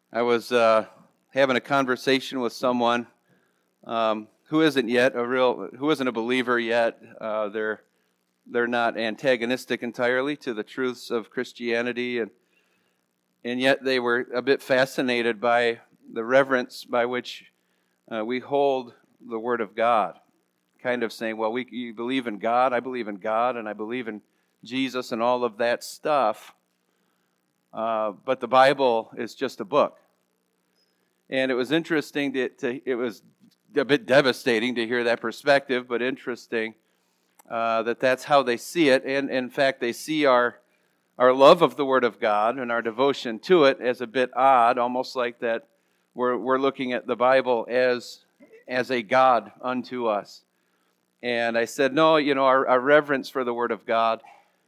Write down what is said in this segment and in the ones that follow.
I was having a conversation with someone who isn't a believer yet. They're not antagonistic entirely to the truths of Christianity, and yet they were a bit fascinated by the reverence by which we hold the Word of God. Kind of saying, well, you believe in God, I believe in God, and I believe in Jesus and all of that stuff. But the Bible is just a book. And it was interesting it was a bit devastating to hear that perspective, but interesting that's how they see it. And in fact, they see our love of the Word of God and our devotion to it as a bit odd, almost like that we're looking at the Bible as a God unto us. And I said, no, our reverence for the Word of God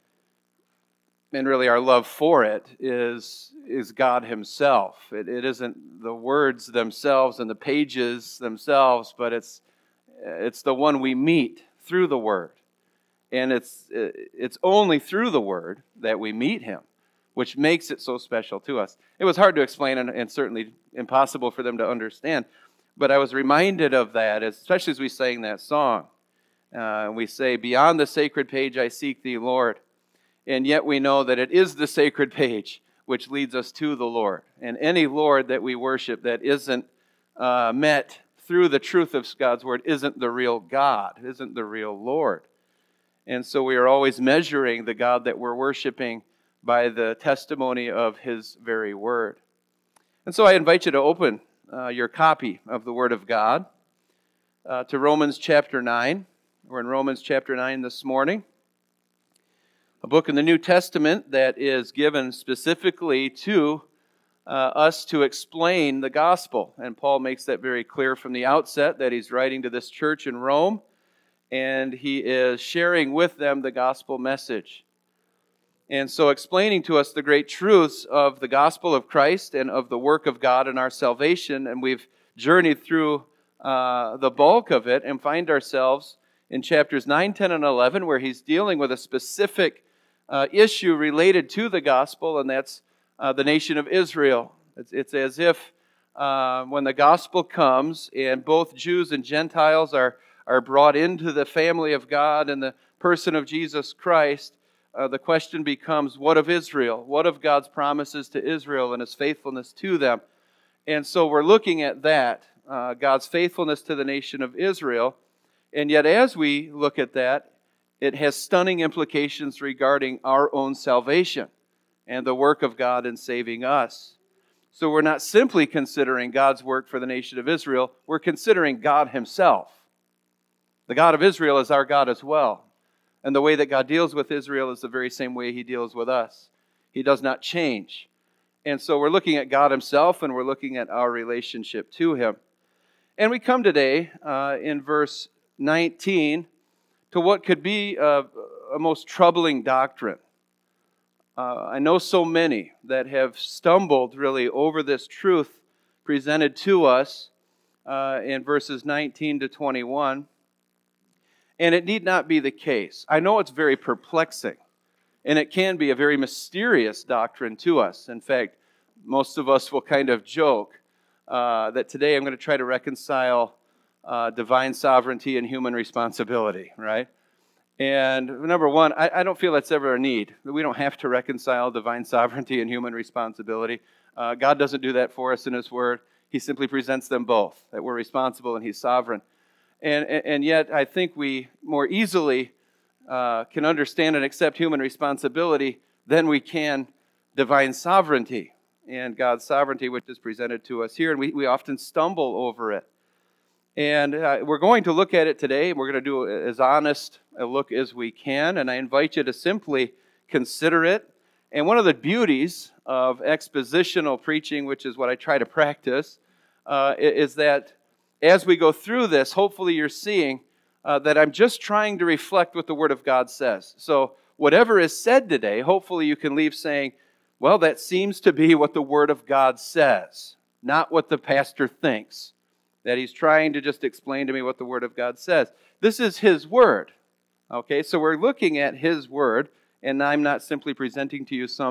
and really our love for it is God Himself. It isn't the words themselves and the pages themselves, but it's the one we meet through the Word. And it's only through the Word that we meet Him, which makes it so special to us. It was hard to explain and certainly impossible for them to understand, but I was reminded of that, especially as we sang that song. We say, "Beyond the sacred page I seek Thee, Lord." And yet we know that it is the sacred page which leads us to the Lord. And any Lord that we worship that isn't met through the truth of God's Word isn't the real God, isn't the real Lord. And so we are always measuring the God that we're worshiping by the testimony of His very Word. And so I invite you to open your copy of the Word of God to Romans chapter 9. We're in Romans chapter 9 this morning. A book in the New Testament that is given specifically to us to explain the gospel. And Paul makes that very clear from the outset that he's writing to this church in Rome, and he is sharing with them the gospel message. And so explaining to us the great truths of the gospel of Christ and of the work of God in our salvation, and we've journeyed through the bulk of it and find ourselves in chapters 9, 10, and 11, where he's dealing with a specific issue related to the gospel, and that's the nation of Israel. It's as if when the gospel comes and both Jews and Gentiles are brought into the family of God and the person of Jesus Christ, the question becomes, what of Israel? What of God's promises to Israel and His faithfulness to them? And so we're looking at that, God's faithfulness to the nation of Israel. And yet as we look at that, it has stunning implications regarding our own salvation and the work of God in saving us. So we're not simply considering God's work for the nation of Israel, we're considering God Himself. The God of Israel is our God as well. And the way that God deals with Israel is the very same way He deals with us. He does not change. And so we're looking at God Himself and we're looking at our relationship to Him. And we come today in verse 19 to what could be a most troubling doctrine. I know so many that have stumbled really over this truth presented to us in verses 19 to 21. And it need not be the case. I know it's very perplexing, and it can be a very mysterious doctrine to us. In fact, most of us will kind of joke that today I'm going to try to reconcile divine sovereignty and human responsibility, right? And number one, I don't feel that's ever a need. We don't have to reconcile divine sovereignty and human responsibility. God doesn't do that for us in His Word. He simply presents them both, that we're responsible and He's sovereign. And yet, I think we more easily can understand and accept human responsibility than we can divine sovereignty and God's sovereignty, which is presented to us here. And we often stumble over it. And we're going to look at it today, and we're going to do as honest a look as we can. And I invite you to simply consider it. And one of the beauties of expositional preaching, which is what I try to practice, is that as we go through this, hopefully you're seeing that I'm just trying to reflect what the Word of God says. So whatever is said today, hopefully you can leave saying, well, that seems to be what the Word of God says, not what the pastor thinks. That he's trying to just explain to me what the Word of God says. This is His Word. Okay, so we're looking at His Word, and I'm not simply presenting to you some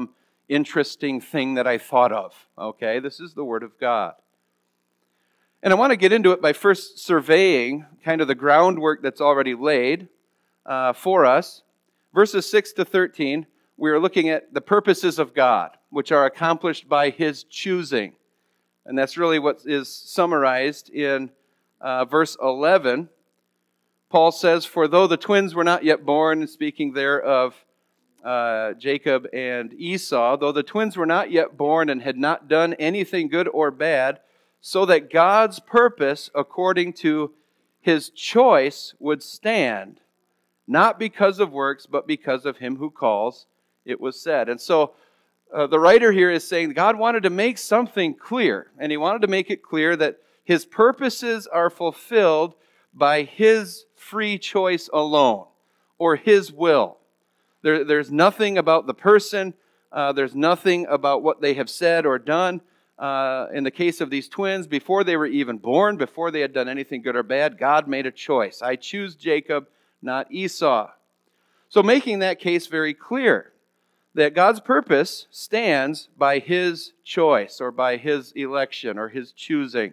interesting thing that I thought of. Okay, this is the Word of God. And I want to get into it by first surveying kind of the groundwork that's already laid for us. Verses 6 to 13, we are looking at the purposes of God, which are accomplished by His choosing. And that's really what is summarized in verse 11. Paul says, "For though the twins were not yet born," speaking there of Jacob and Esau, "though the twins were not yet born and had not done anything good or bad, so that God's purpose according to His choice would stand, not because of works, but because of Him who calls, it was said." And so the writer here is saying God wanted to make something clear, and He wanted to make it clear that His purposes are fulfilled by His free choice alone, or His will. There's nothing about the person, there's nothing about what they have said or done. In the case of these twins, before they were even born, before they had done anything good or bad, God made a choice. I choose Jacob, not Esau. So making that case very clear, that God's purpose stands by His choice, or by His election, or His choosing.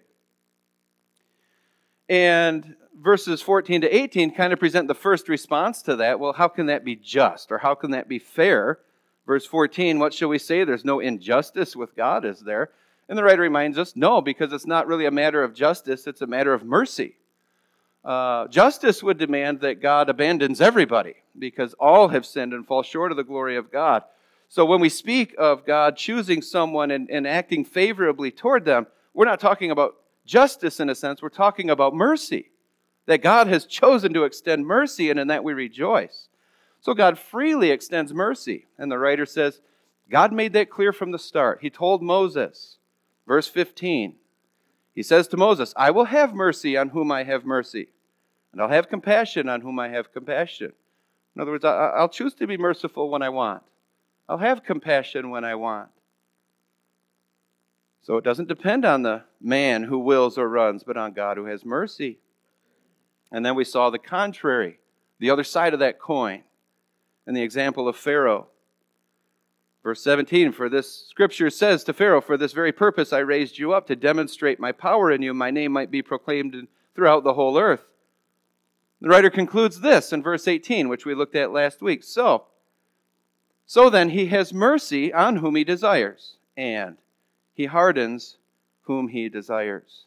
And verses 14 to 18 kind of present the first response to that. Well, how can that be just, or how can that be fair? Verse 14, what shall we say? There's no injustice with God, is there? And the writer reminds us, no, because it's not really a matter of justice, it's a matter of mercy. Justice would demand that God abandons everybody, because all have sinned and fall short of the glory of God. So when we speak of God choosing someone and acting favorably toward them, we're not talking about justice in a sense, we're talking about mercy. That God has chosen to extend mercy, and in that we rejoice. So God freely extends mercy. And the writer says, God made that clear from the start. He told Moses, verse 15, He says to Moses, I will have mercy on whom I have mercy, and I'll have compassion on whom I have compassion. In other words, I'll choose to be merciful when I want. I'll have compassion when I want. So it doesn't depend on the man who wills or runs, but on God who has mercy. And then we saw the contrary, the other side of that coin, and the example of Pharaoh. Verse 17, for this scripture says to Pharaoh, for this very purpose I raised you up, to demonstrate my power in you, my name might be proclaimed throughout the whole earth. The writer concludes this in verse 18, which we looked at last week. So then He has mercy on whom He desires, and He hardens whom He desires.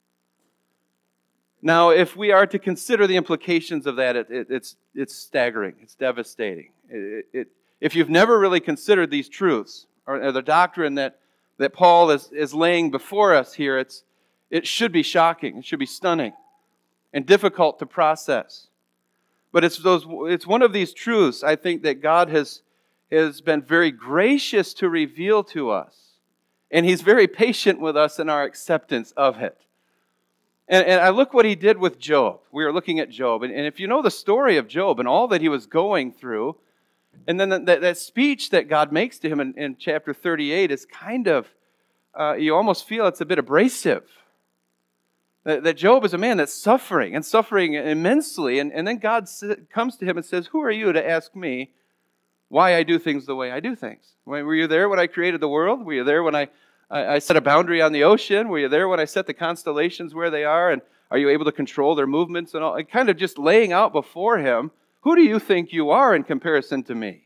Now, if we are to consider the implications of that, it's staggering. It's devastating. If you've never really considered these truths, or the doctrine that Paul is laying before us here, it should be shocking. It should be stunning and difficult to process. But it's one of these truths, I think, that God has been very gracious to reveal to us. And He's very patient with us in our acceptance of it. And I look what He did with Job. We are looking at Job. And if you know the story of Job and all that he was going through, and then that speech that God makes to him in chapter 38 is kind of, you almost feel it's a bit abrasive. That Job is a man that's suffering, and suffering immensely. And then God comes to him and says, who are you to ask me why I do things the way I do things? Were you there when I created the world? Were you there when I set a boundary on the ocean? Were you there when I set the constellations where they are? And are you able to control their movements and all? And kind of just laying out before him, who do you think you are in comparison to me?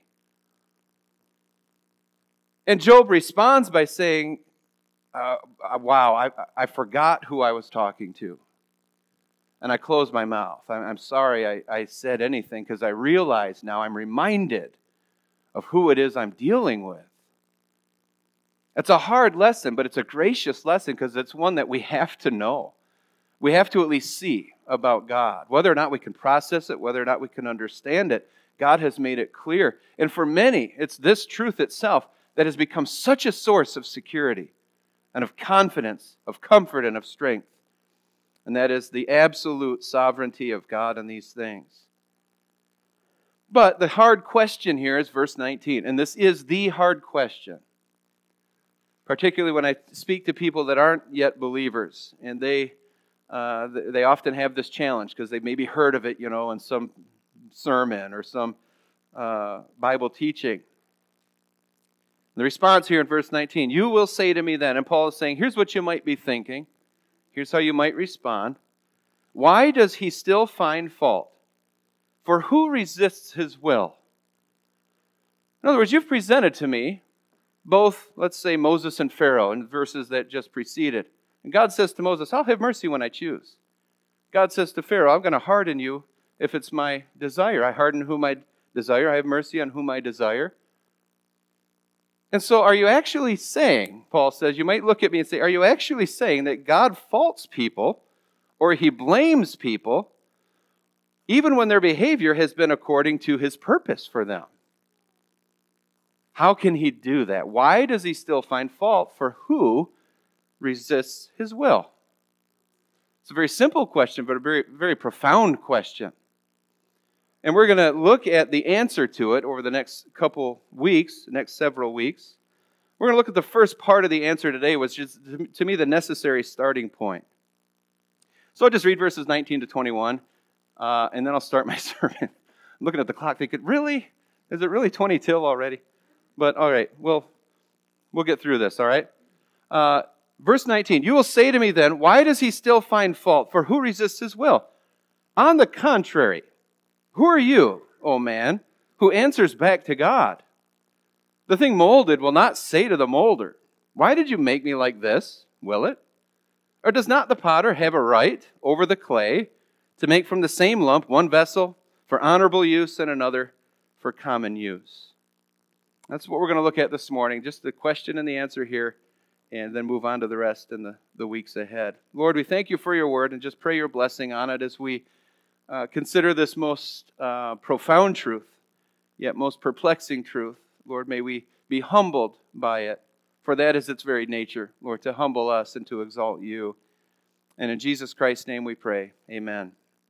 And Job responds by saying, wow, I forgot who I was talking to. And I closed my mouth. I'm sorry I said anything, because I realize now, I'm reminded of who it is I'm dealing with. It's a hard lesson, but it's a gracious lesson, because it's one that we have to know. We have to at least see about God. Whether or not we can process it, whether or not we can understand it, God has made it clear. And for many, it's this truth itself that has become such a source of security and of confidence, of comfort, and of strength. And that is the absolute sovereignty of God in these things. But the hard question here is verse 19, and this is the hard question. Particularly when I speak to people that aren't yet believers, and they often have this challenge because they've maybe heard of it, in some sermon or some Bible teaching. The response here in verse 19, you will say to me then, and Paul is saying, here's what you might be thinking. Here's how you might respond. Why does he still find fault? For who resists his will? In other words, you've presented to me both, let's say, Moses and Pharaoh in verses that just preceded. And God says to Moses, I'll have mercy when I choose. God says to Pharaoh, I'm going to harden you if it's my desire. I harden whom I desire. I have mercy on whom I desire. And so are you actually saying, Paul says, you might look at me and say, are you actually saying that God faults people or he blames people even when their behavior has been according to his purpose for them? How can he do that? Why does he still find fault for who resists his will? It's a very simple question, but a very, very profound question. And we're going to look at the answer to it over the next couple weeks, next several weeks. We're going to look at the first part of the answer today, which is, to me, the necessary starting point. So I'll just read verses 19 to 21, and then I'll start my sermon. I'm looking at the clock thinking, really? Is it really 20 till already? But all right, we'll get through this, all right? Verse 19, you will say to me then, why does he still find fault? For who resists his will? On the contrary, who are you, O man, who answers back to God? The thing molded will not say to the molder, why did you make me like this? Will it? Or does not the potter have a right over the clay to make from the same lump one vessel for honorable use and another for common use? That's what we're going to look at this morning, just the question and the answer here, and then move on to the rest in the weeks ahead. Lord, we thank you for your word, and just pray your blessing on it as we consider this most profound truth, yet most perplexing truth. Lord, may we be humbled by it, for that is its very nature, Lord, to humble us and to exalt you. And in Jesus Christ's name we pray, amen.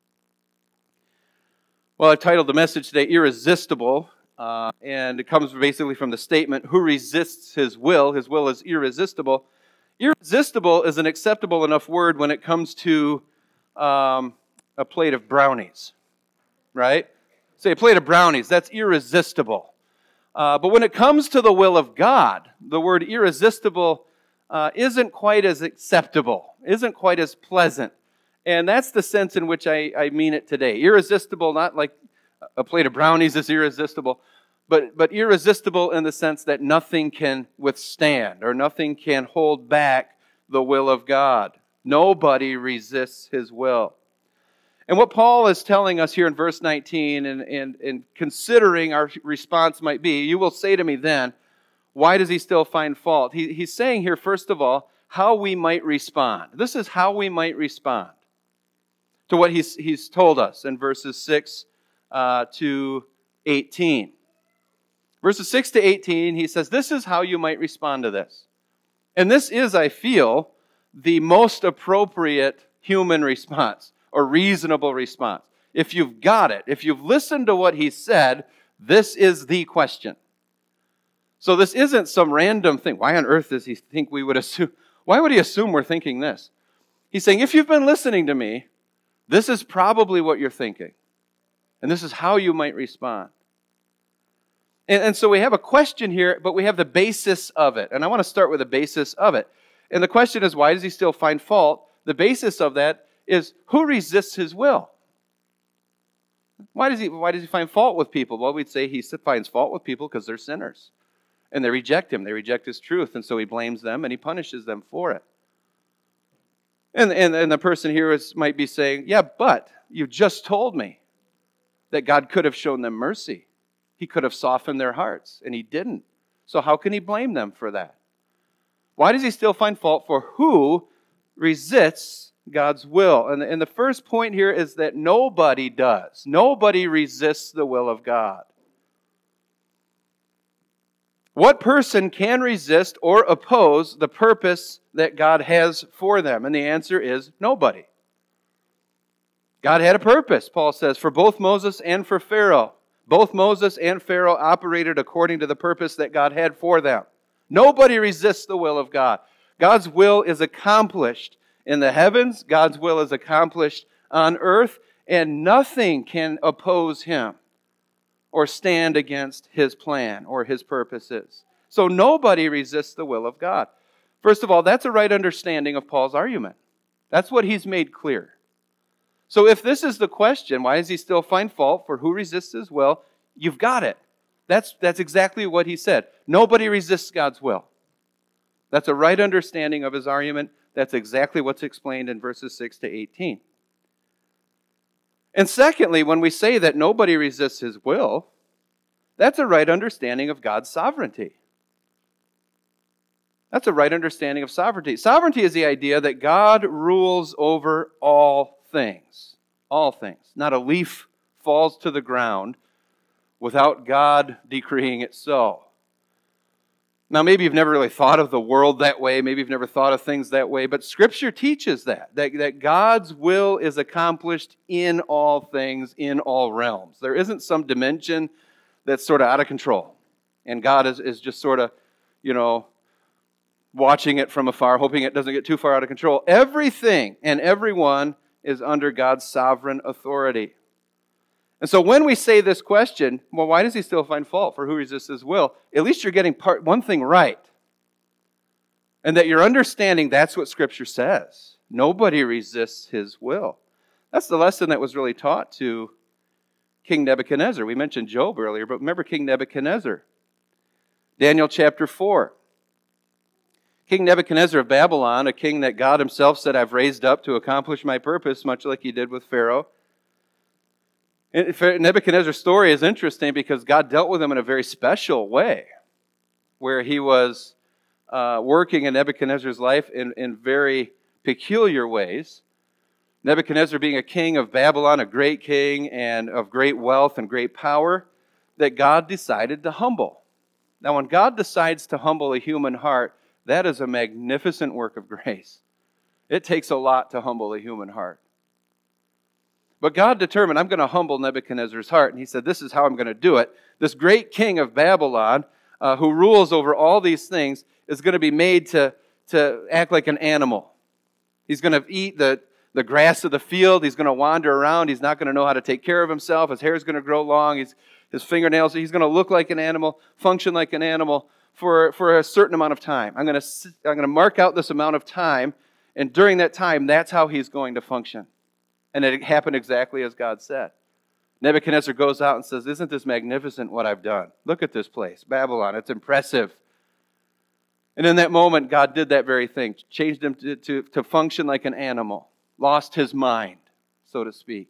Well, I've titled the message today, Irresistible, and it comes basically from the statement, who resists his will? His will is irresistible. Irresistible is an acceptable enough word when it comes to a plate of brownies, right? Say a plate of brownies, that's irresistible. But when it comes to the will of God, the word irresistible isn't quite as acceptable, isn't quite as pleasant. And that's the sense in which I mean it today. Irresistible, not like a plate of brownies is irresistible, but irresistible in the sense that nothing can withstand or nothing can hold back the will of God. Nobody resists his will. And what Paul is telling us here in verse 19 and considering our response might be, you will say to me then, why does he still find fault? He's saying here, first of all, how we might respond. This is how we might respond to what he's told us in verses 6 to 18. Verses 6 to 18, he says, this is how you might respond to this. And this is, I feel, the most appropriate human response or reasonable response. If you've got it, if you've listened to what he said, this is the question. So this isn't some random thing. Why on earth does he think we would assume? Why would he assume we're thinking this? He's saying, if you've been listening to me, this is probably what you're thinking. And this is how you might respond. And so we have a question here, but we have the basis of it. And I want to start with the basis of it. And the question is, why does he still find fault? The basis of that is, who resists his will? Why does he find fault with people? Well, we'd say he finds fault with people because they're sinners. And they reject him. They reject his truth. And so he blames them and he punishes them for it. And the person here might be saying, yeah, but you just told me that God could have shown them mercy. He could have softened their hearts, and he didn't. So how can he blame them for that? Why does he still find fault for who resists God's will? And the first point here is that nobody does. Nobody resists the will of God. What person can resist or oppose the purpose that God has for them? And the answer is nobody. God had a purpose, Paul says, for both Moses and for Pharaoh. Both Moses and Pharaoh operated according to the purpose that God had for them. Nobody resists the will of God. God's will is accomplished in the heavens. God's will is accomplished on earth. And nothing can oppose him or stand against his plan or his purposes. So nobody resists the will of God. First of all, that's a right understanding of Paul's argument. That's what he's made clear. So if this is the question, why does he still find fault for who resists his will? You've got it. That's exactly what he said. Nobody resists God's will. That's a right understanding of his argument. That's exactly what's explained in verses 6 to 18. And secondly, when we say that nobody resists his will, that's a right understanding of God's sovereignty. That's a right understanding of sovereignty. Sovereignty is the idea that God rules over all things. All things. Not a leaf falls to the ground without God decreeing it so. Now, maybe you've never really thought of the world that way. Maybe you've never thought of things that way. But Scripture teaches that God's will is accomplished in all things, in all realms. There isn't some dimension that's sort of out of control. And God is just sort of, watching it from afar, hoping it doesn't get too far out of control. Everything and everyone is under God's sovereign authority. And so when we say this question, well, why does he still find fault for who resists his will? At least you're getting one thing right. And that you're understanding that's what Scripture says. Nobody resists his will. That's the lesson that was really taught to King Nebuchadnezzar. We mentioned Job earlier, but remember King Nebuchadnezzar. Daniel chapter 4. King Nebuchadnezzar of Babylon, a king that God himself said, I've raised up to accomplish my purpose, much like he did with Pharaoh. Nebuchadnezzar's story is interesting because God dealt with him in a very special way, where he was working in Nebuchadnezzar's life in very peculiar ways. Nebuchadnezzar being a king of Babylon, a great king and of great wealth and great power, that God decided to humble. Now, when God decides to humble a human heart, that is a magnificent work of grace. It takes a lot to humble a human heart. But God determined, I'm going to humble Nebuchadnezzar's heart. And he said, this is how I'm going to do it. This great king of Babylon, who rules over all these things, is going to be made to act like an animal. He's going to eat the grass of the field. He's going to wander around. He's not going to know how to take care of himself. His hair is going to grow long. His fingernails, he's going to look like an animal, function like an animal for a certain amount of time. I'm going to mark out this amount of time, and during that time, that's how he's going to function. And it happened exactly as God said. Nebuchadnezzar goes out and says, isn't this magnificent what I've done? Look at this place, Babylon. It's impressive. And in that moment, God did that very thing, changed him to function like an animal, lost his mind, so to speak.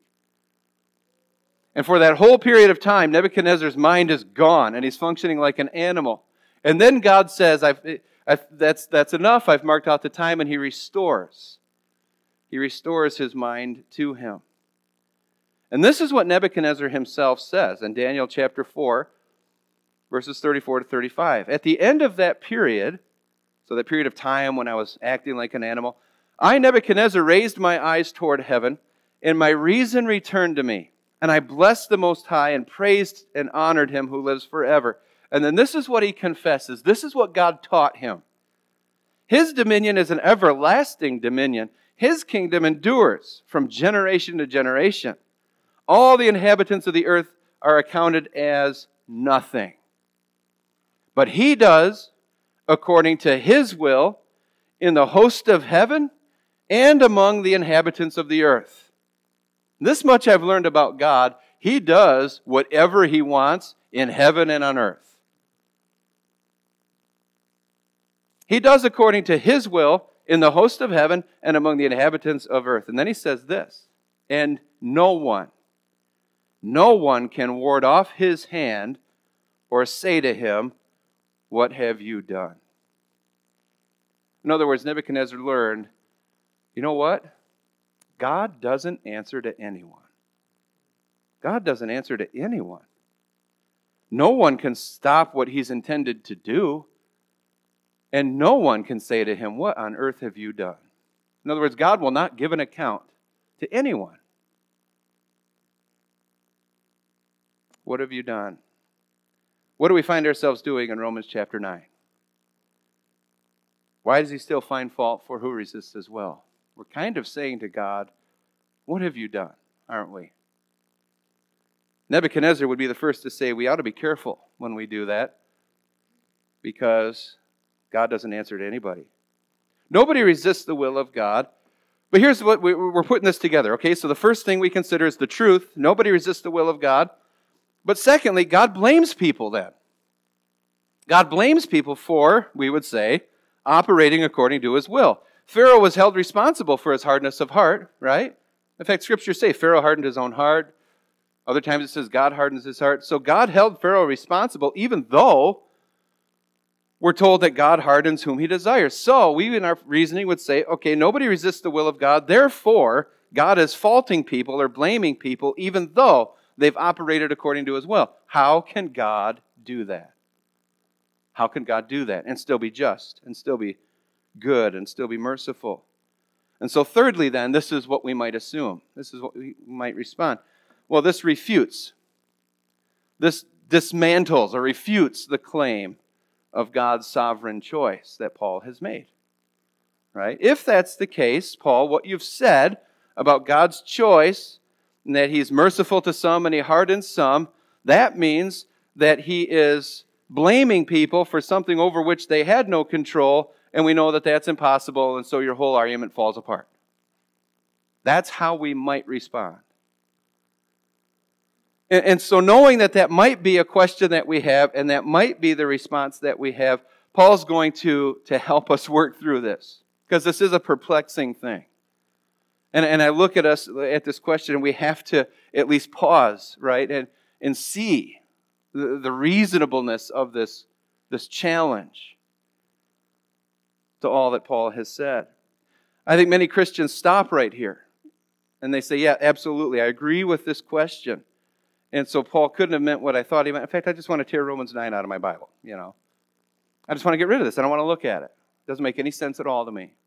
And for that whole period of time, Nebuchadnezzar's mind is gone, and he's functioning like an animal. And then God says, that's enough. I've marked out the time, and he restores. He restores his mind to him. And this is what Nebuchadnezzar himself says in Daniel chapter 4, verses 34 to 35. At the end of that period, so that period of time when I was acting like an animal, I, Nebuchadnezzar, raised my eyes toward heaven, and my reason returned to me. And I blessed the Most High and praised and honored him who lives forever. And then this is what he confesses. This is what God taught him. His dominion is an everlasting dominion. His kingdom endures from generation to generation. All the inhabitants of the earth are accounted as nothing. But he does according to his will in the host of heaven and among the inhabitants of the earth. This much I've learned about God. He does whatever he wants in heaven and on earth. He does according to his will in the host of heaven and among the inhabitants of earth. And then he says this, and no one can ward off his hand or say to him, what have you done? In other words, Nebuchadnezzar learned, you know what? God doesn't answer to anyone. God doesn't answer to anyone. No one can stop what he's intended to do. And no one can say to him, what on earth have you done? In other words, God will not give an account to anyone. What have you done? What do we find ourselves doing in Romans chapter 9? Why does he still find fault for who resists his will? We're kind of saying to God, what have you done, aren't we? Nebuchadnezzar would be the first to say we ought to be careful when we do that, because God doesn't answer to anybody. Nobody resists the will of God. But here's what we're putting this together, okay? So the first thing we consider is the truth. Nobody resists the will of God. But secondly, God blames people then. God blames people for, we would say, operating according to his will. Pharaoh was held responsible for his hardness of heart, right? In fact, Scriptures say Pharaoh hardened his own heart. Other times it says God hardens his heart. So God held Pharaoh responsible, even though we're told that God hardens whom he desires. So we, in our reasoning, would say, okay, nobody resists the will of God. Therefore, God is faulting people or blaming people, even though they've operated according to his will. How can God do that? How can God do that and still be just and still be good and still be merciful? And so thirdly then, this is what we might assume. This is what we might respond. Well, this refutes. This dismantles or refutes the claim of God's sovereign choice that Paul has made. Right? If that's the case, Paul, what you've said about God's choice and that he's merciful to some and he hardens some, that means that he is blaming people for something over which they had no control, and we know that that's impossible, and so your whole argument falls apart. That's how we might respond. And so knowing that that might be a question that we have, and that might be the response that we have, Paul's going to help us work through this, because this is a perplexing thing. And I look at us at this question, and we have to at least pause, right, and see the reasonableness of this challenge to all that Paul has said. I think many Christians stop right here, and they say, yeah, absolutely, I agree with this question. And so Paul couldn't have meant what I thought he meant. In fact, I just want to tear Romans 9 out of my Bible, I just want to get rid of this. I don't want to look at it. It doesn't make any sense at all to me.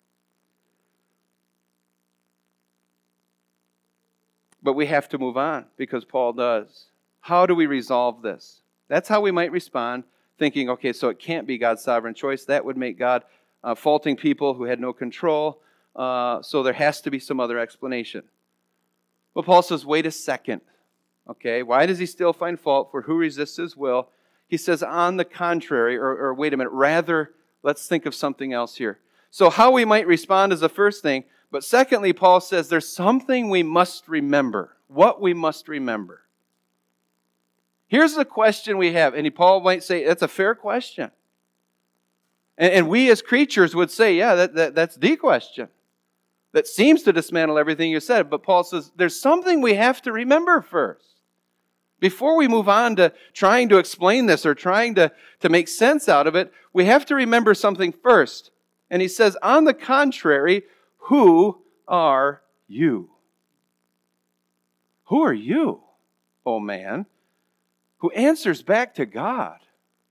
But we have to move on, because Paul does. How do we resolve this? That's how we might respond, thinking, okay, so it can't be God's sovereign choice. That would make God faulting people who had no control. So there has to be some other explanation. Well, Paul says, wait a second. Okay, why does he still find fault for who resists his will? He says, on the contrary, or wait a minute, rather, let's think of something else here. So how we might respond is the first thing. But secondly, Paul says there's something we must remember. What we must remember. Here's the question we have. And Paul might say, that's a fair question. And we as creatures would say, yeah, that's the question. That seems to dismantle everything you said. But Paul says, there's something we have to remember first. Before we move on to trying to explain this or trying to make sense out of it, we have to remember something first. And he says, on the contrary, who are you? Who are you, O man, who answers back to God?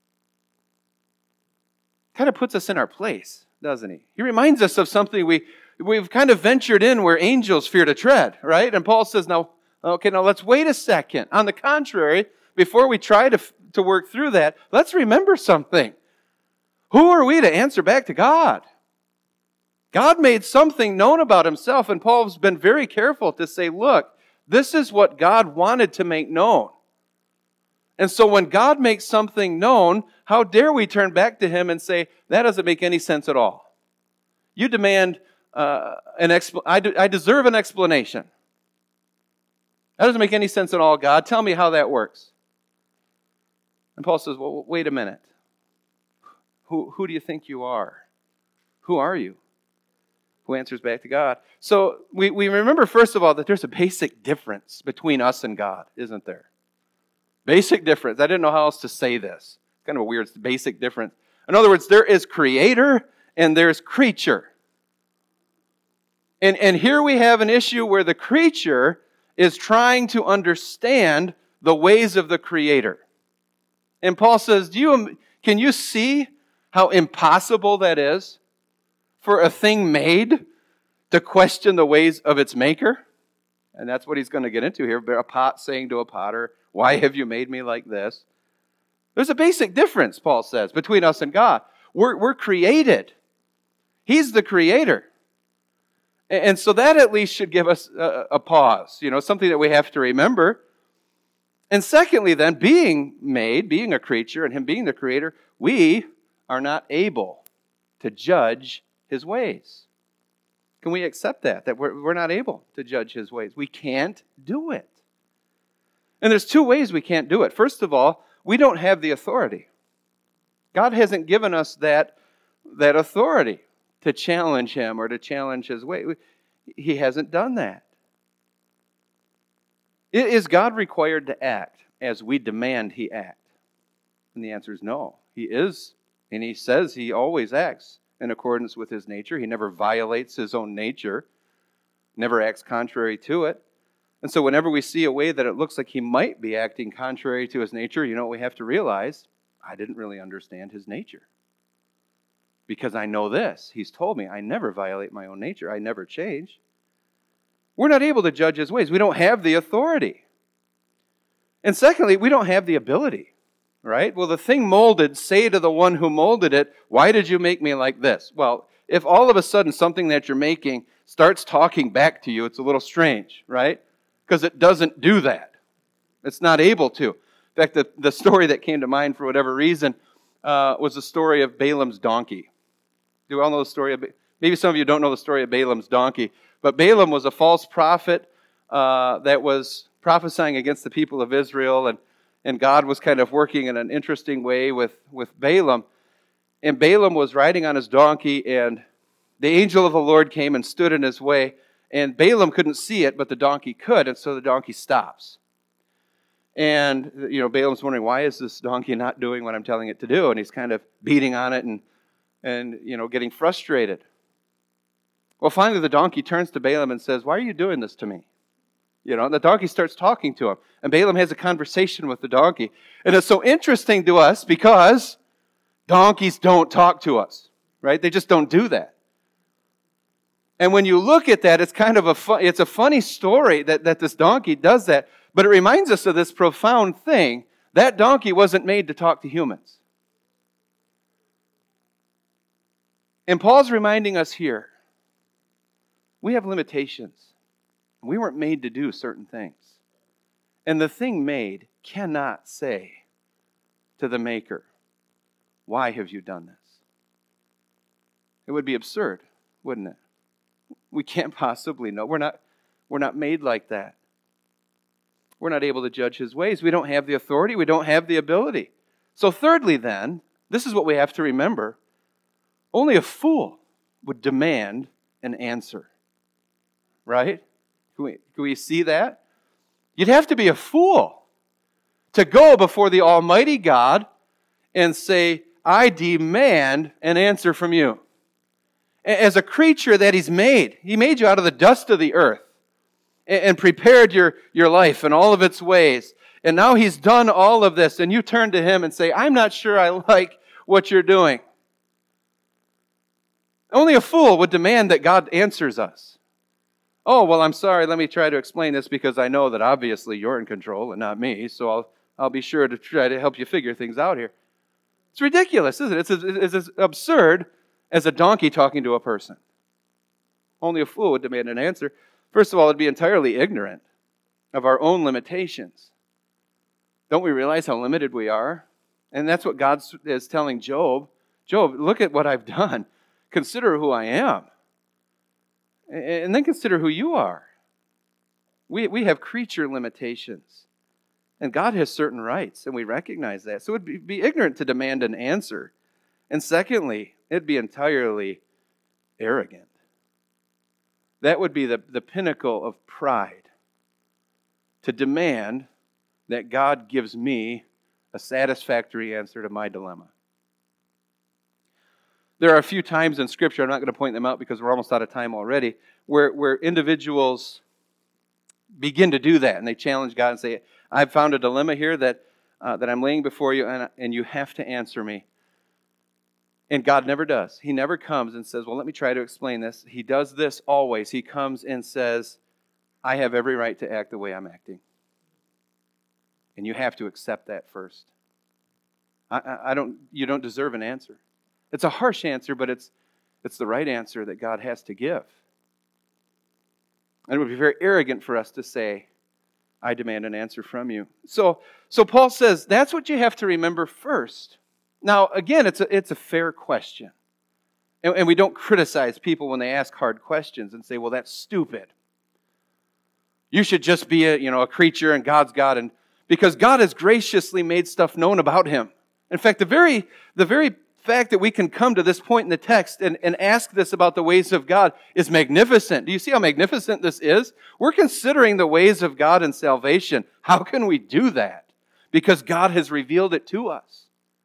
Kind of puts us in our place, doesn't he? He reminds us of something we've kind of ventured in where angels fear to tread, right? And Paul says, now let's wait a second. On the contrary, before we try to work through that, let's remember something. Who are we to answer back to God? God made something known about himself, and Paul's been very careful to say, look, this is what God wanted to make known. And so when God makes something known, how dare we turn back to him and say, that doesn't make any sense at all. You demand I deserve an explanation. That doesn't make any sense at all, God. Tell me how that works. And Paul says, well, wait a minute. Who do you think you are? Who are you? Who answers back to God? So we remember, first of all, that there's a basic difference between us and God, isn't there? Basic difference. I didn't know how else to say this. Kind of a weird basic difference. In other words, there is creator and there's creature. And here we have an issue where the creature is trying to understand the ways of the creator. And Paul says, can you see how impossible that is for a thing made to question the ways of its maker? And that's what he's going to get into here. A pot saying to a potter, why have you made me like this? There's a basic difference, Paul says, between us and God. We're created. He's the creator. And so that at least should give us a pause, something that we have to remember. And secondly then, being a creature and him being the creator, we are not able to judge His ways. Can we accept that? That we're not able to judge His ways. We can't do it. And there's two ways we can't do it. First of all, we don't have the authority. God hasn't given us that authority to challenge Him or to challenge His way. He hasn't done that. Is God required to act as we demand He act? And the answer is no. He is, and He says He always acts in accordance with His nature. He never violates His own nature, never acts contrary to it. And so whenever we see a way that it looks like He might be acting contrary to His nature, you know what we have to realize? I didn't really understand His nature. Because I know this. He's told me I never violate my own nature. I never change. We're not able to judge His ways. We don't have the authority. And secondly, we don't have the ability. Right? Well, the thing molded, say to the one who molded it, why did you make me like this? Well, if all of a sudden something that you're making starts talking back to you, it's a little strange, right? Because it doesn't do that. It's not able to. In fact, the story that came to mind for whatever reason was the story of Balaam's donkey. Do you all know the story of, maybe some of you don't know the story of Balaam's donkey, but Balaam was a false prophet that was prophesying against the people of Israel, and God was kind of working in an interesting way with Balaam. And Balaam was riding on his donkey, and the angel of the Lord came and stood in his way. And Balaam couldn't see it, but the donkey could, and so the donkey stops. And, Balaam's wondering, why is this donkey not doing what I'm telling it to do? And he's kind of beating on it and getting frustrated. Well, finally the donkey turns to Balaam and says, why are you doing this to me? And the donkey starts talking to him. And Balaam has a conversation with the donkey. And it's so interesting to us because donkeys don't talk to us, right? They just don't do that. And when you look at that, it's kind of a funny story that this donkey does that. But it reminds us of this profound thing. That donkey wasn't made to talk to humans. And Paul's reminding us here, we have limitations. We weren't made to do certain things. And the thing made cannot say to the maker, why have you done this? It would be absurd, wouldn't it? We can't possibly know. We're not made like that. We're not able to judge His ways. We don't have the authority. We don't have the ability. So thirdly then, this is what we have to remember. Only a fool would demand an answer. Right? Can we see that? You'd have to be a fool to go before the Almighty God and say, I demand an answer from you. As a creature that He's made, He made you out of the dust of the earth and prepared your life and all of its ways. And now He's done all of this, and you turn to Him and say, I'm not sure I like what you're doing. Only a fool would demand that God answers us. Oh, well, I'm sorry, let me try to explain this because I know that obviously you're in control and not me, so I'll be sure to try to help you figure things out here. It's ridiculous, isn't it? It's as absurd as a donkey talking to a person. Only a fool would demand an answer. First of all, it'd be entirely ignorant of our own limitations. Don't we realize how limited we are? And that's what God is telling Job. Job, look at what I've done. Consider who I am. And then consider who you are. We have creature limitations. And God has certain rights, and we recognize that. So it would be ignorant to demand an answer. And secondly, it'd be entirely arrogant. That would be the pinnacle of pride. To demand that God gives me a satisfactory answer to my dilemma. There are a few times in Scripture, I'm not going to point them out because we're almost out of time already, where individuals begin to do that, and they challenge God and say, I've found a dilemma here that I'm laying before you, and you have to answer me. And God never does. He never comes and says, well, let me try to explain this. He does this always. He comes and says, I have every right to act the way I'm acting. And you have to accept that first. You don't deserve an answer. It's a harsh answer, but it's the right answer that God has to give. And it would be very arrogant for us to say, I demand an answer from you. So Paul says, that's what you have to remember first. Now, again, it's a fair question. And we don't criticize people when they ask hard questions and say, well, that's stupid. You should just be a creature and God's God. And because God has graciously made stuff known about him. In fact, the very fact that we can come to this point in the text and ask this about the ways of God is magnificent. Do you see how magnificent this is? We're considering the ways of God in salvation. How can we do that? Because God has revealed it to us.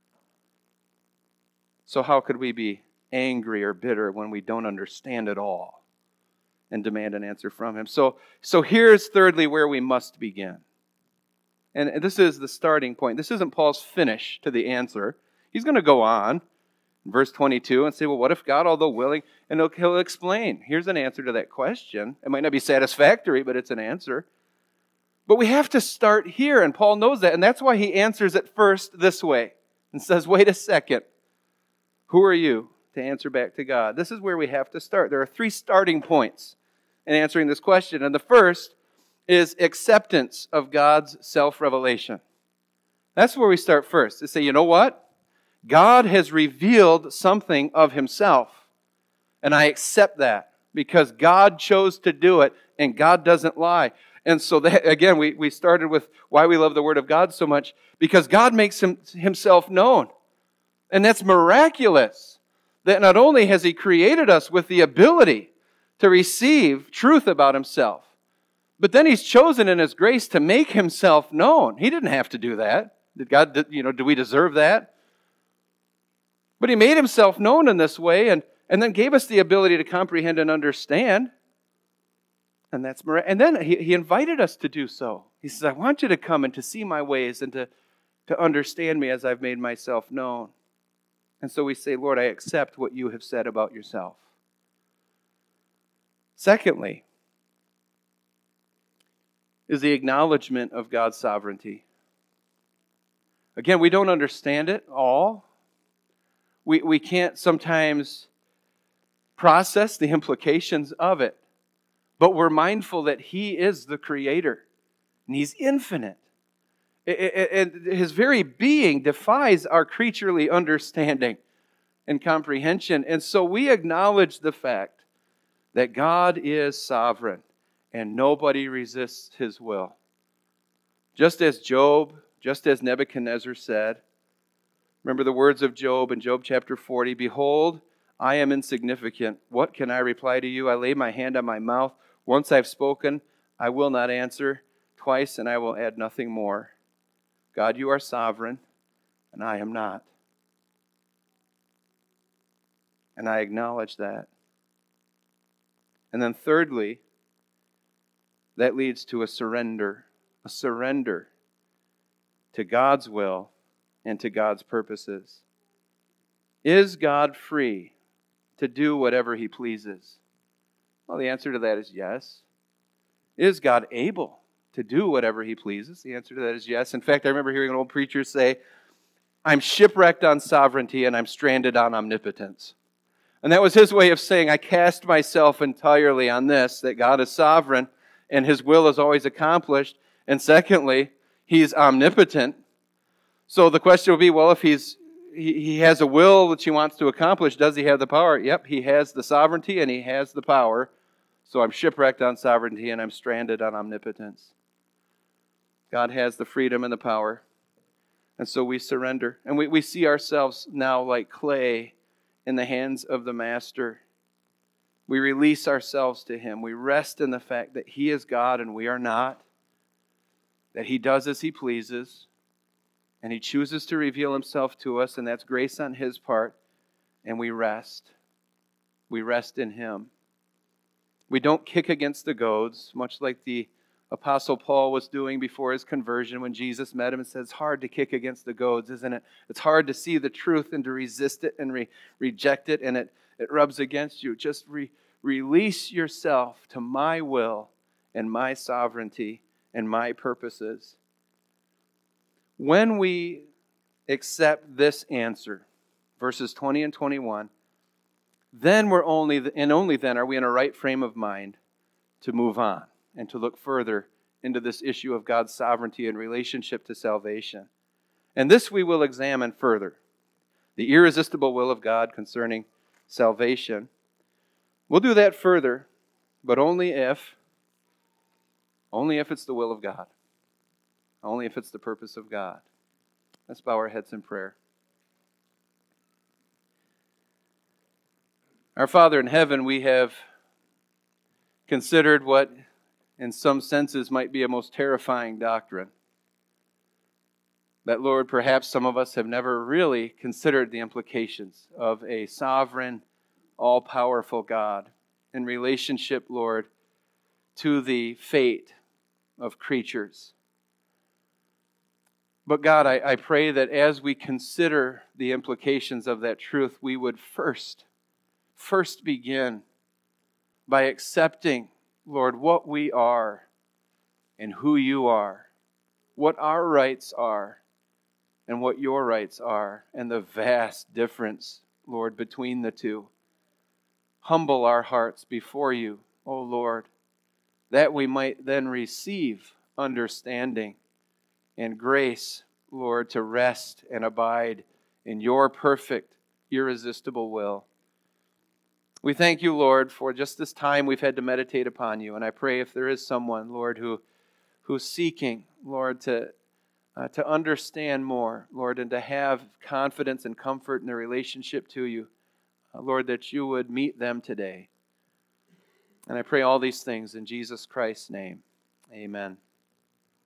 So how could we be angry or bitter when we don't understand it all and demand an answer from him? So here's thirdly where we must begin. And this is the starting point. This isn't Paul's finish to the answer. He's going to go on in verse 22 and say, well, what if God, although willing, and he'll explain. Here's an answer to that question. It might not be satisfactory, but it's an answer. But we have to start here, and Paul knows that, and that's why he answers it first this way and says, wait a second. Who are you to answer back to God? This is where we have to start. There are 3 starting points in answering this question. And the first is acceptance of God's self-revelation. That's where we start first. To say, you know what? God has revealed something of himself. And I accept that because God chose to do it and God doesn't lie. And so that, again, we started with why we love the Word of God so much, because God makes himself known. And that's miraculous, that not only has he created us with the ability to receive truth about himself, but then he's chosen in his grace to make himself known. He didn't have to do that. Do we deserve that? But he made himself known in this way and then gave us the ability to comprehend and understand. And that's and then he invited us to do so. He says, I want you to come and to see my ways and to understand me as I've made myself known. And so we say, Lord, I accept what you have said about yourself. Secondly, is the acknowledgement of God's sovereignty. Again, we don't understand it all. We can't sometimes process the implications of it. But we're mindful that he is the creator. And he's infinite. And his very being defies our creaturely understanding and comprehension. And so we acknowledge the fact that God is sovereign and nobody resists his will. Just as Nebuchadnezzar said, remember the words of Job in Job chapter 40, behold, I am insignificant. What can I reply to you? I lay my hand on my mouth. Once I've spoken, I will not answer. Twice, and I will add nothing more. God, you are sovereign, and I am not. And I acknowledge that. And then thirdly, that leads to a surrender to God's will and to God's purposes. Is God free to do whatever he pleases? Well, the answer to that is yes. Is God able to do whatever he pleases? The answer to that is yes. In fact, I remember hearing an old preacher say, I'm shipwrecked on sovereignty and I'm stranded on omnipotence. And that was his way of saying, I cast myself entirely on this, that God is sovereign and his will is always accomplished. And secondly, he's omnipotent. So the question would be, well, if he has a will that he wants to accomplish, does he have the power? Yep, he has the sovereignty and he has the power. So I'm shipwrecked on sovereignty and I'm stranded on omnipotence. God has the freedom and the power. And so we surrender. And we see ourselves now like clay in the hands of the Master. We release ourselves to him. We rest in the fact that he is God and we are not. That he does as he pleases. And he chooses to reveal himself to us, and that's grace on his part. And we rest. We rest in him. We don't kick against the goads, much like the Apostle Paul was doing before his conversion when Jesus met him and said, it's hard to kick against the goads, isn't it? It's hard to see the truth and to resist it and reject it, and it rubs against you. Just release yourself to my will and my sovereignty and my purposes. When we accept this answer, verses 20 and 21, then only then are we in a right frame of mind to move on and to look further into this issue of God's sovereignty in relationship to salvation. And this we will examine further the irresistible will of God concerning salvation. We'll do that further, but only if it's the will of God. Only if it's the purpose of God. Let's bow our heads in prayer. Our Father in heaven, we have considered what in some senses might be a most terrifying doctrine. That, Lord, perhaps some of us have never really considered the implications of a sovereign, all-powerful God in relationship, Lord, to the fate of creatures. But God, I pray that as we consider the implications of that truth, we would first begin by accepting, Lord, what we are and who you are, what our rights are and what your rights are, and the vast difference, Lord, between the two. Humble our hearts before you, O Lord, that we might then receive understanding and grace, Lord, to rest and abide in your perfect, irresistible will. We thank you, Lord, for just this time we've had to meditate upon you. And I pray if there is someone, Lord, who's seeking, Lord, to understand more, Lord, and to have confidence and comfort in their relationship to you, Lord, that you would meet them today. And I pray all these things in Jesus Christ's name. Amen.